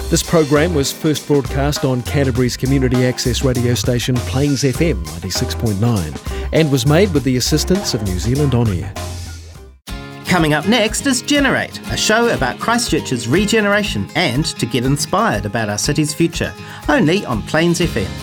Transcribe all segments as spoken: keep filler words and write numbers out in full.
This program was first broadcast on Canterbury's community access radio station Plains F M ninety-six point nine and was made with the assistance of New Zealand On Air. Coming up next is Generate, a show about Christchurch's regeneration and to get inspired about our city's future, only on Plains F M.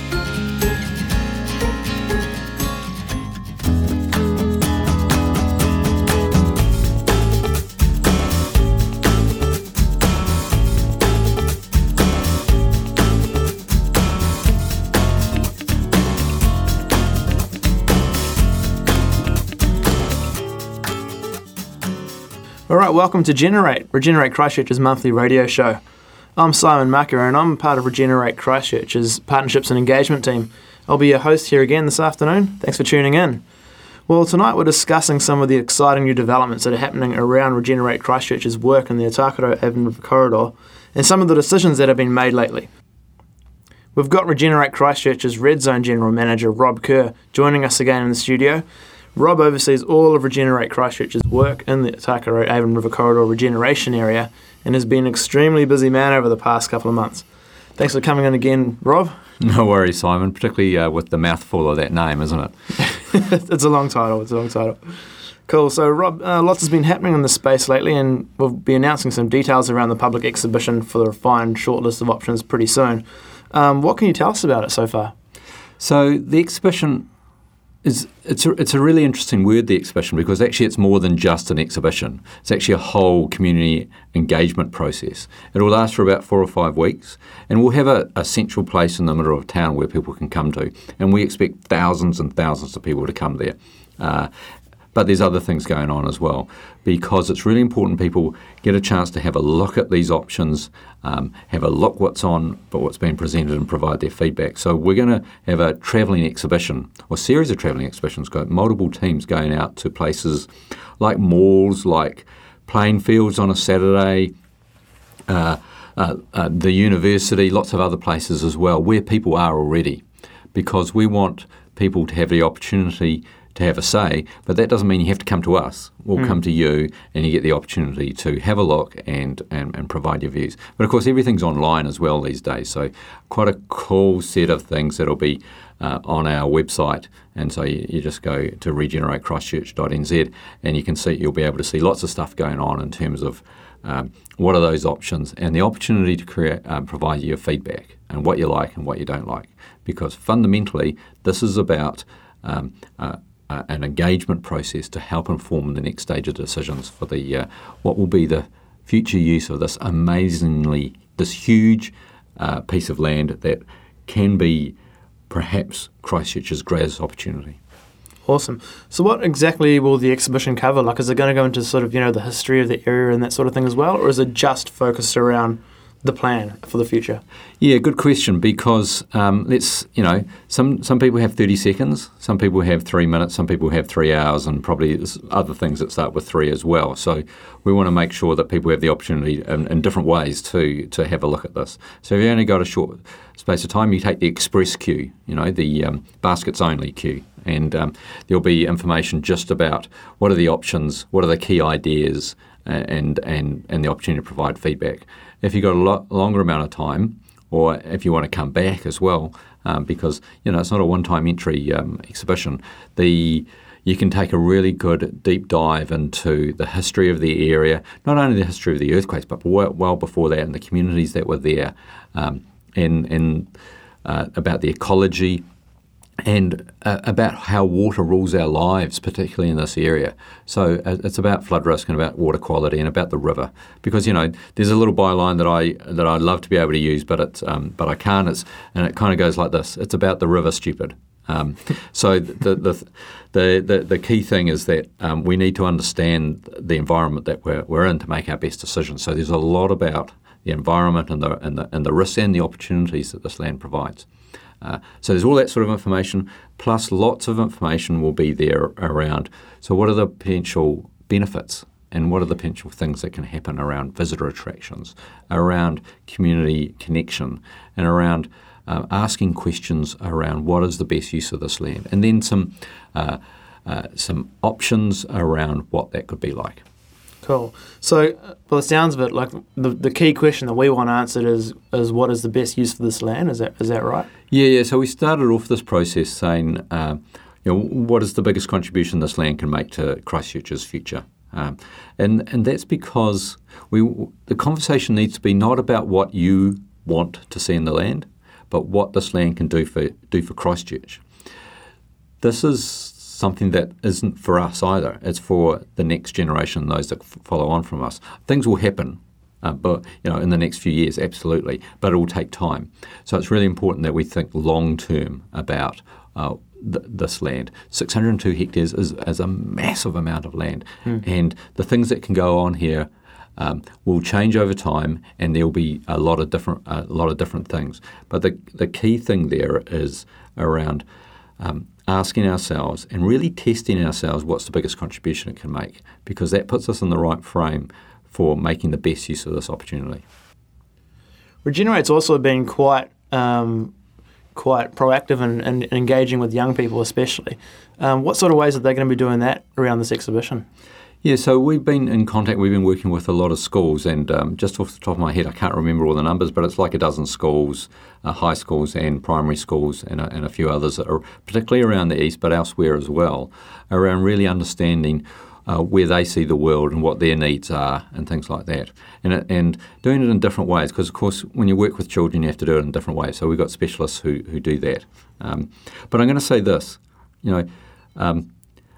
All right, welcome to Generate, Regenerate Christchurch's monthly radio show. I'm Simon Maka and I'm part of Regenerate Christchurch's Partnerships and Engagement team. I'll be your host here again this afternoon. Thanks for tuning in. Well, tonight we're discussing some of the exciting new developments that are happening around Regenerate Christchurch's work in the Otakaro Avenue corridor and some of the decisions that have been made lately. We've got Regenerate Christchurch's Red Zone General Manager Rob Kerr joining us again in the studio. Rob oversees all of Regenerate Christchurch's work in the Otakaro Avon River Corridor regeneration area and has been an extremely busy man over the past couple of months. Thanks for coming in again, Rob. No worries, Simon, particularly uh, with the mouthful of that name, isn't it? It's a long title, it's a long title. Cool, so Rob, uh, lots has been happening in this space lately and we'll be announcing some details around the public exhibition for the refined shortlist of options pretty soon. Um, what can you tell us about it so far? So the exhibition... Is, it's, a, it's a really interesting word, the exhibition, because actually it's more than just an exhibition. It's actually a whole community engagement process. It will last for about four or five weeks, and we'll have a, a central place in the middle of town where people can come to, and we expect thousands and thousands of people to come there. Uh, but there's other things going on as well, because it's really important people get a chance to have a look at these options, um, have a look what's on, but what's being presented and provide their feedback. So we're going to have a travelling exhibition, or series of travelling exhibitions, got multiple teams going out to places like malls, like playing fields on a Saturday, uh, uh, uh, the university, lots of other places as well, where people are already, because we want people to have the opportunity to have a say, but that doesn't mean you have to come to us. We'll mm. come to you and you get the opportunity to have a look and, and, and provide your views. But of course everything's online as well these days, so quite a cool set of things that'll be uh, on our website, and so you, you just go to regenerate christchurch dot n z and you can see, you'll be able to see lots of stuff going on in terms of um, what are those options and the opportunity to create, um, provide you feedback and what you like and what you don't like, because fundamentally this is about um, uh, Uh, an engagement process to help inform the next stage of decisions for the uh, what will be the future use of this amazingly, this huge uh, piece of land that can be perhaps Christchurch's greatest opportunity. Awesome. So what exactly will the exhibition cover? Like, is it going to go into sort of, you know, the history of the area and that sort of thing as well, or is it just focused around the plan for the future? Yeah, good question, because um, let's, you know, some, some people have thirty seconds, some people have three minutes, some people have three hours, and probably there's other things that start with three as well. So we want to make sure that people have the opportunity in, in different ways to to have a look at this. So if you only got a short space of time, you take the express queue, you know, the um, baskets only queue, and um, there'll be information just about what are the options, what are the key ideas, and and and the opportunity to provide feedback. If you've got a lot longer amount of time, or if you want to come back as well, um, because you know it's not a one-time entry um, exhibition, the you can take a really good deep dive into the history of the area, not only the history of the earthquakes, but well, well before that, and the communities that were there, um, and, and uh, about the ecology, and uh, about how water rules our lives, particularly in this area. So uh, it's about flood risk and about water quality and about the river. Because, you know, there's a little byline that I that I'd love to be able to use, but it's um, but I can't. It's and it kind of goes like this: it's about the river, stupid. Um, so the the, the the the key thing is that um, we need to understand the environment that we're we're in to make our best decisions. So there's a lot about the environment and the and the and the risks and the opportunities that this land provides. Uh, so there's all that sort of information, plus lots of information will be there around, so what are the potential benefits and what are the potential things that can happen around visitor attractions, around community connection, and around uh, asking questions around what is the best use of this land, and then some uh, uh, some options around what that could be like. Cool. So, by the sounds of it, like the, the key question that we want answered is is what is the best use for this land? Is that is that right? Yeah, yeah. So we started off this process saying, uh, you know, what is the biggest contribution this land can make to Christchurch's future? Um, and and that's because we the conversation needs to be not about what you want to see in the land, but what this land can do for do for Christchurch. This is something that isn't for us either. It's for the next generation, those that f- follow on from us. Things will happen, uh, but you know, in the next few years, absolutely. But it will take time. So it's really important that we think long term about uh, th- this land. six hundred two hectares is, is a massive amount of land, mm. and the things that can go on here um, will change over time, and there will be a lot of different a lot of different things. But the the key thing there is around Um, asking ourselves and really testing ourselves what's the biggest contribution it can make, because that puts us in the right frame for making the best use of this opportunity. Regenerate's also been quite um, quite proactive in, in engaging with young people especially. Um, what sort of ways are they going to be doing that around this exhibition? Yeah, so we've been in contact, we've been working with a lot of schools, and um, just off the top of my head, I can't remember all the numbers, but it's like a dozen schools, uh, high schools and primary schools, and a, and a few others, that are particularly around the east, but elsewhere as well, around really understanding uh, where they see the world and what their needs are and things like that. And, it, and doing it in different ways, because of course when you work with children you have to do it in different ways, so we've got specialists who, who do that. Um, but I'm going to say this, you know, um,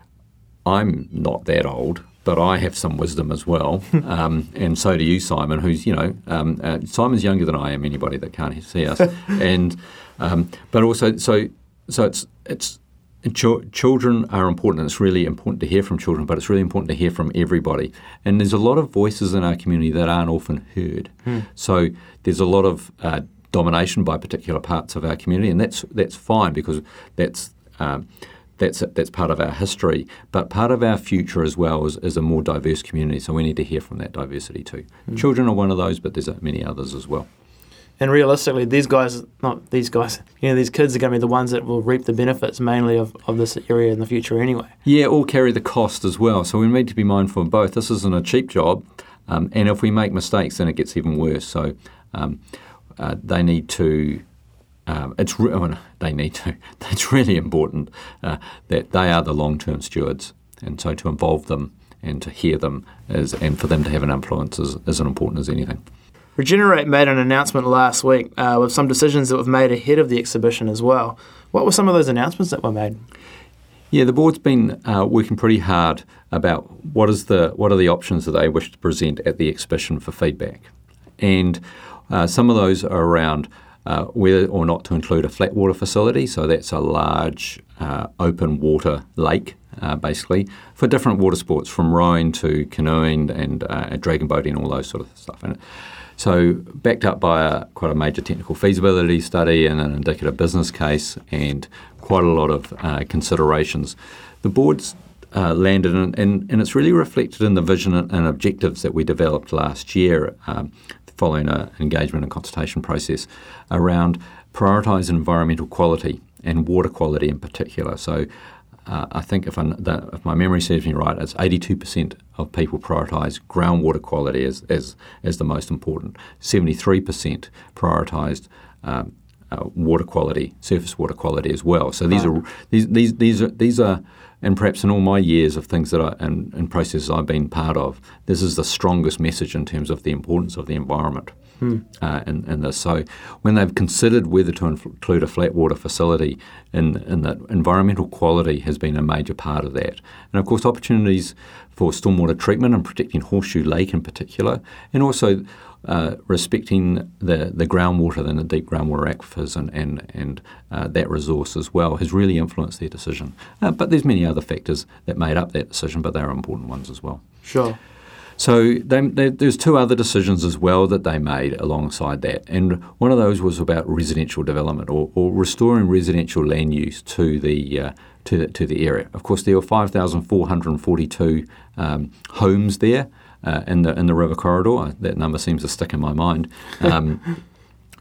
I'm not that old, but I have some wisdom as well, um, and so do you, Simon, who's, you know, um, uh, Simon's younger than I am, anybody that can't see us. and um, But also, so so it's, it's ch- children are important, and it's really important to hear from children, but it's really important to hear from everybody. And there's a lot of voices in our community that aren't often heard. Hmm. So there's a lot of uh, domination by particular parts of our community, and that's that's fine, because that's... Um, That's that's part of our history, but part of our future as well is, is a more diverse community, so we need to hear from that diversity too. Mm. Children are one of those, but there's many others as well. And realistically, these guys, not these guys, you know, these kids are going to be the ones that will reap the benefits mainly of, of this area in the future anyway. Yeah, all carry the cost as well, so we need to be mindful of both. This isn't a cheap job, um, and if we make mistakes, then it gets even worse. So um, uh, they need to... Um, it's re- well, they need to. It's really important uh, that they are the long-term stewards, and so to involve them and to hear them is, and for them to have an influence is, is as important as anything. Regenerate made an announcement last week uh, with some decisions that were made ahead of the exhibition as well. What were some of those announcements that were made? Yeah, the board's been uh, working pretty hard about what is the what are the options that they wish to present at the exhibition for feedback, and uh, some of those are around Uh, whether or not to include a flat water facility, so that's a large uh, open water lake, uh, basically, for different water sports, from rowing to canoeing and uh, dragon boating, all those sort of stuff. And so backed up by a, quite a major technical feasibility study and an indicative business case and quite a lot of uh, considerations. The board's uh, landed in, and, and it's really reflected in the vision and objectives that we developed last year, um, following an engagement and consultation process around prioritising environmental quality and water quality in particular. So uh, I think if, I, that, if my memory serves me right, it's eighty-two percent of people prioritise groundwater quality as, as, as the most important. seventy-three percent prioritised um, uh, water quality, surface water quality as well. So these oh. are these these these are these are and perhaps in all my years of things that I and, and processes I've been part of, this is the strongest message in terms of the importance of the environment. Hmm. Uh, in, in this. So when they've considered whether to include a flat water facility, in, in that environmental quality has been a major part of that. And of course opportunities for stormwater treatment and protecting Horseshoe Lake in particular, and also uh, respecting the, the groundwater and the deep groundwater aquifers and, and, and uh, that resource as well has really influenced their decision. Uh, but there's many other factors that made up that decision, but they're important ones as well. Sure. So they, they, there's two other decisions as well that they made alongside that, and one of those was about residential development or, or restoring residential land use to the uh, to the to the area. Of course, there were five thousand four hundred forty-two um, homes there uh, in the in the river corridor. That number seems to stick in my mind. Um,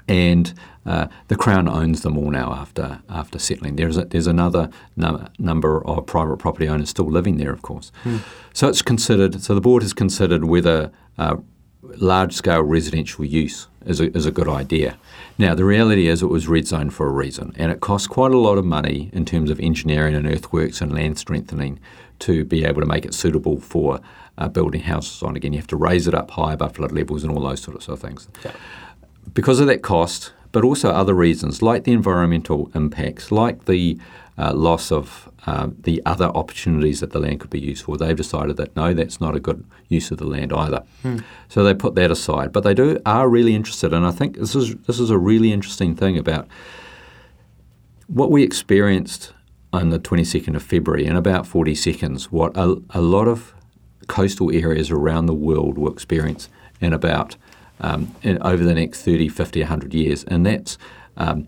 and uh, the Crown owns them all now after after settling. There's a, there's another num- number of private property owners still living there, of course. Mm. So it's considered. So the board has considered whether uh, large-scale residential use is a, is a good idea. Now, the reality is it was red zoned for a reason, and it costs quite a lot of money in terms of engineering and earthworks and land strengthening to be able to make it suitable for uh, building houses on. Again, you have to raise it up high above flood levels and all those sorts of things. Yeah. Because of that cost, but also other reasons, like the environmental impacts, like the uh, loss of uh, the other opportunities that the land could be used for, they've decided that no, that's not a good use of the land either. Hmm. So they put that aside. But they do are really interested, and I think this is this is a really interesting thing about what we experienced on the twenty-second of February in about forty seconds, what a, a lot of coastal areas around the world will experience in about um, in, over the next thirty, fifty, one hundred years. And that's um,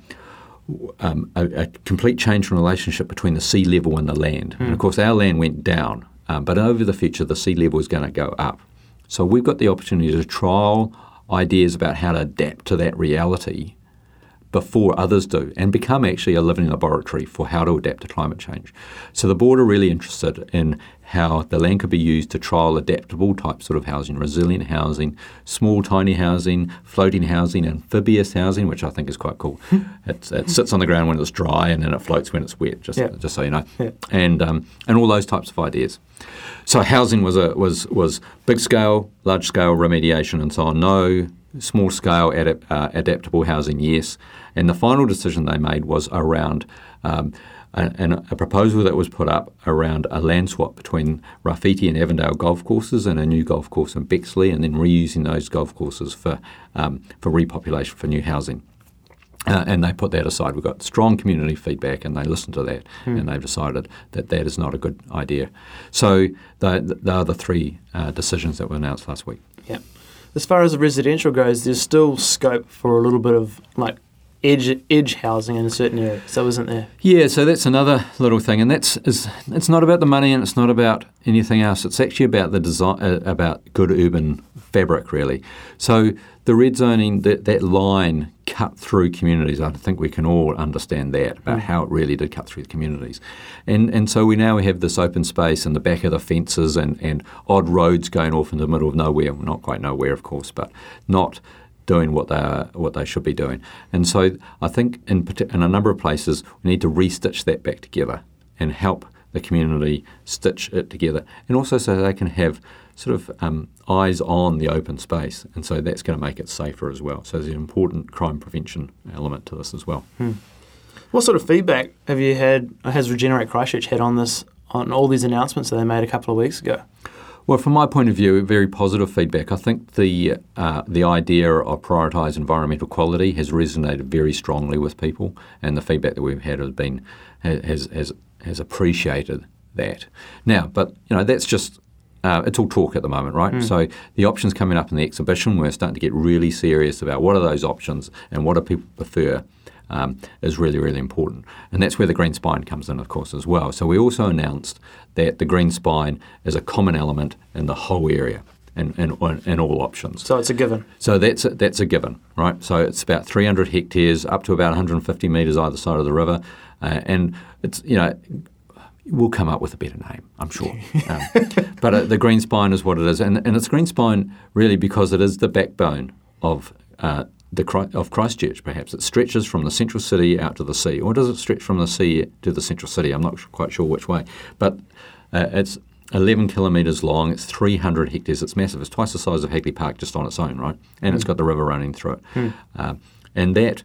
um, a, a complete change in relationship between the sea level and the land. Mm. And of course, our land went down, um, but over the future, the sea level is going to go up. So we've got the opportunity to trial ideas about how to adapt to that reality before others do, and become actually a living laboratory for how to adapt to climate change. So the board are really interested in how the land could be used to trial adaptable type sort of housing, resilient housing, small tiny housing, floating housing, amphibious housing, which I think is quite cool. it, it sits on the ground when it's dry and then it floats when it's wet, just, yeah. just so you know, yeah. and um, and all those types of ideas. So housing was a was was big scale, large scale remediation and so on. No. Small scale adap- uh, adaptable housing, yes. And the final decision they made was around um, a, a proposal that was put up around a land swap between Rafiti and Avondale golf courses and a new golf course in Bexley, and then reusing those golf courses for um, for repopulation, for new housing. Uh, and they put that aside. We got strong community feedback, and they listened to that, mm. and they've decided that that is not a good idea. So they, they are the three uh, decisions that were announced last week. Yeah. As far as the residential goes, there's still scope for a little bit of like edge edge housing in a certain area. So isn't there? Yeah, so that's another little thing, and that's is it's not about the money and it's not about anything else. It's actually about the design, uh, about good urban fabric, really. So the red zoning, that that line cut through communities. I think we can all understand that about mm. how it really did cut through the communities, and and so we now have this open space in the back of the fences and, and odd roads going off in the middle of nowhere. Well, not quite nowhere, of course, but not doing what they are, what they should be doing. And so I think in in a number of places we need to restitch that back together and help the community stitch it together, and also so they can have sort of um, eyes on the open space, and so that's going to make it safer as well. So there's an important crime prevention element to this as well. Hmm. What sort of feedback have you had, has Regenerate Christchurch had on this, on all these announcements that they made a couple of weeks ago? Well, from my point of view, very positive feedback. I think the uh, the idea of prioritise environmental quality has resonated very strongly with people, and the feedback that we've had has been has has has appreciated that. Now, but you know, that's just uh, it's all talk at the moment, right? Mm. So the options coming up in the exhibition, we're starting to get really serious about what are those options and what do people prefer. Um, is really, really important. And that's where the green spine comes in, of course, as well. So we also announced that the green spine is a common element in the whole area and in, in, in all options. So it's a given. So that's a, that's a given, right? So it's about three hundred hectares, up to about one hundred fifty metres either side of the river. Uh, and it's, you know, we'll come up with a better name, I'm sure. um, but uh, the green spine is what it is. And, and it's green spine really because it is the backbone of uh, The, of Christchurch, perhaps. It stretches from the central city out to the sea. Or does it stretch from the sea to the central city? I'm not quite sure which way. But uh, it's eleven kilometres long. It's three hundred hectares. It's massive. It's twice the size of Hagley Park just on its own, right? And mm. it's got the river running through it. Mm. Uh, and that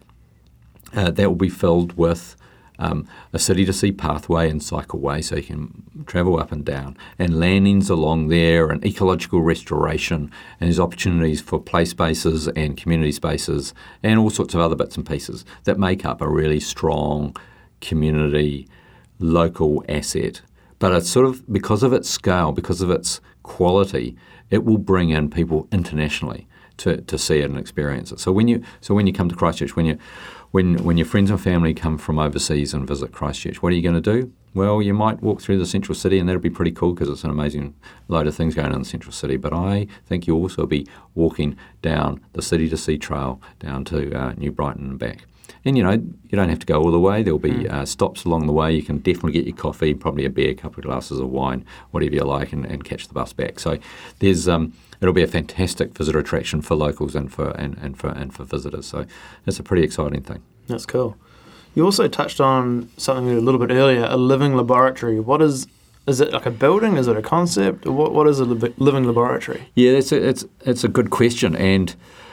uh, that will be filled with Um, a city-to-sea pathway and cycleway so you can travel up and down, and landings along there, and ecological restoration, and there's opportunities for play spaces and community spaces and all sorts of other bits and pieces that make up a really strong community local asset. But it's sort of, because of its scale, because of its quality, it will bring in people internationally to, to see it and experience it. So when you so when you come to Christchurch, when you When when your friends and family come from overseas and visit Christchurch, what are you going to do? Well, you might walk through the central city and that'll be pretty cool because it's an amazing load of things going on in the central city. But I think you'll also be walking down the City to Sea Trail down to uh, New Brighton and back. And, you know, you don't have to go all the way. There'll be mm. uh, stops along the way. You can definitely get your coffee, probably a beer, a couple of glasses of wine, whatever you like, and, and catch the bus back. So there's um, it'll be a fantastic visitor attraction for locals and for and, and for and for visitors. So it's a pretty exciting thing. That's cool. You also touched on something a little bit earlier, a living laboratory. What is Is it like a building? Is it a concept? What What is a li- living laboratory? Yeah, it's a, it's it's a good question, and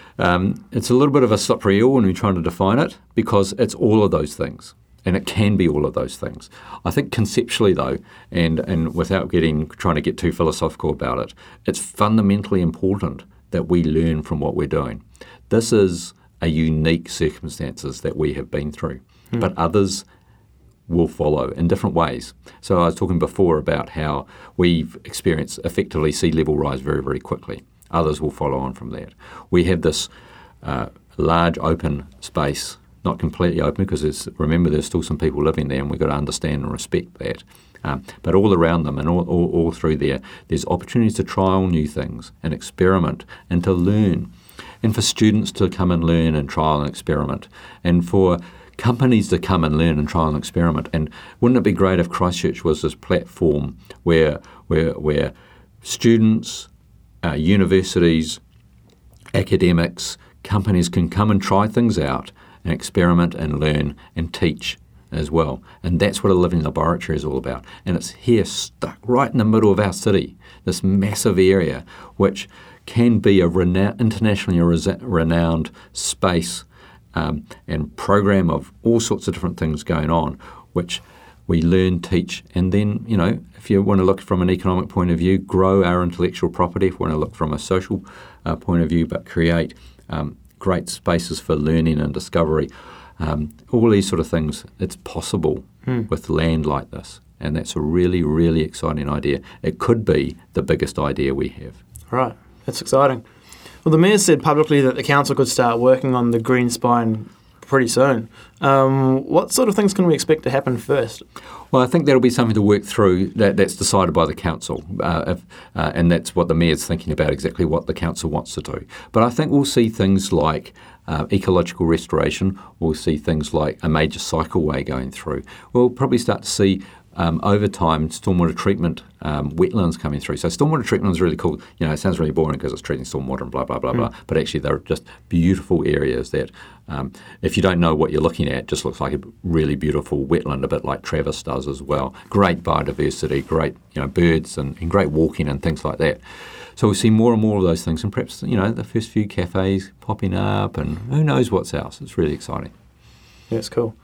um, it's a little bit of a slippery eel when we're trying to define it because it's all of those things, and it can be all of those things. I think conceptually, though, and and without getting trying to get too philosophical about it, it's fundamentally important that we learn from what we're doing. This is a unique circumstances that we have been through, hmm. but others will follow in different ways. So I was talking before about how we've experienced effectively sea level rise very, very quickly. Others will follow on from that. We have this uh, large open space, not completely open because there's, remember there's still some people living there and we've got to understand and respect that. Um, but all around them and all, all, all through there, there's opportunities to trial new things and experiment and to learn. And for students to come and learn and trial and experiment. And for companies to come and learn and try and experiment. And wouldn't it be great if Christchurch was this platform where where where students, uh, universities, academics, companies can come and try things out and experiment and learn and teach as well. And that's what a living laboratory is all about. And it's here stuck right in the middle of our city, this massive area which can be a rena- internationally resa- renowned space Um, and program of all sorts of different things going on, which we learn, teach, and then, you know, if you want to look from an economic point of view, grow our intellectual property. If we want to look from a social uh, point of view, but create um, great spaces for learning and discovery. Um, all these sort of things, it's possible mm. with land like this. And that's a really, really exciting idea. It could be the biggest idea we have. Right. That's exciting. Well, the Mayor said publicly that the council could start working on the green spine pretty soon. Um, what sort of things can we expect to happen first? Well, I think that'll be something to work through that, that's decided by the council, uh, if, uh, and that's what the Mayor's thinking about, exactly what the council wants to do. But I think we'll see things like uh, ecological restoration, we'll see things like a major cycleway going through. We'll probably start to see Um, over time, stormwater treatment, um, wetlands coming through. So stormwater treatment is really cool. You know, it sounds really boring because it's treating stormwater and blah, blah, blah, mm. blah. But actually, they're just beautiful areas that, um, if you don't know what you're looking at, just looks like a really beautiful wetland, a bit like Travis does as well. Great biodiversity, great, you know, birds and, and great walking and things like that. So we'll see more and more of those things, and perhaps, you know, the first few cafes popping up, and who knows what's else. It's really exciting. Yeah, it's cool.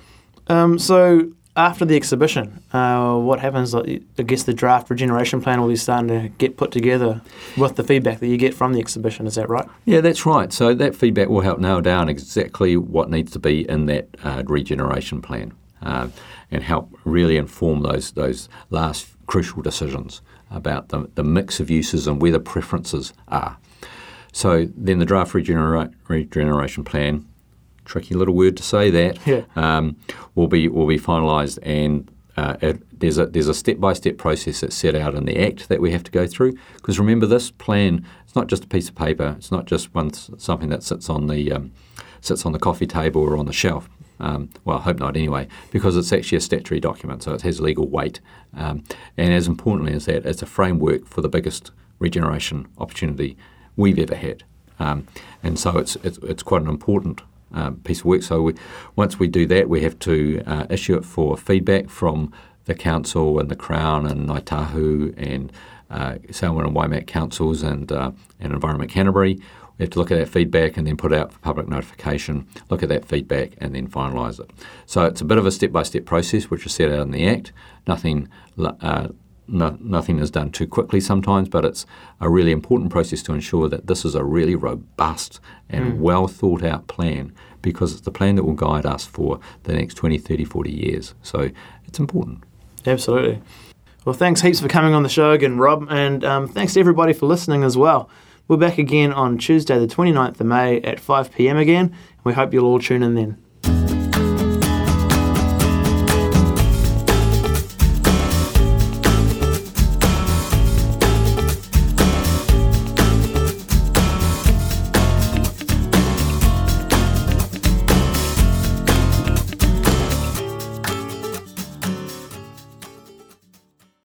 Um, so. After the exhibition, uh, what happens? I guess the draft regeneration plan will be starting to get put together with the feedback that you get from the exhibition. Is that right? Yeah, that's right. So that feedback will help nail down exactly what needs to be in that uh, regeneration plan uh, and help really inform those those last crucial decisions about the, the mix of uses and where the preferences are. So then the draft regenera- regeneration plan, tricky little word to say that, yeah. um, will be will be finalised, and uh, it, there's a there's a step by step process that's set out in the Act that we have to go through. Because remember, this plan, it's not just a piece of paper. It's not just one something that sits on the um, sits on the coffee table or on the shelf. Um, well, I hope not anyway, because it's actually a statutory document, so it has legal weight. Um, and as importantly as that, it's a framework for the biggest regeneration opportunity we've ever had. Um, and so it's, it's it's quite an important Um, piece of work. So we, once we do that, we have to uh, issue it for feedback from the council and the Crown and Ngāi Tahu and uh, Selwyn and Waimak councils and uh, and Environment Canterbury. We have to look at that feedback and then put it out for public notification, look at that feedback and then finalise it. So it's a bit of a step-by-step process which is set out in the Act. Nothing uh, no, nothing is done too quickly sometimes, but it's a really important process to ensure that this is a really robust and mm. well thought out plan, because it's the plan that will guide us for the next twenty, thirty, forty years. So it's important. Absolutely. Well, thanks heaps for coming on the show again, Rob, and um, thanks to everybody for listening as well. We're back again on Tuesday the twenty-ninth of May at five p.m. again, and we hope you'll all tune in then.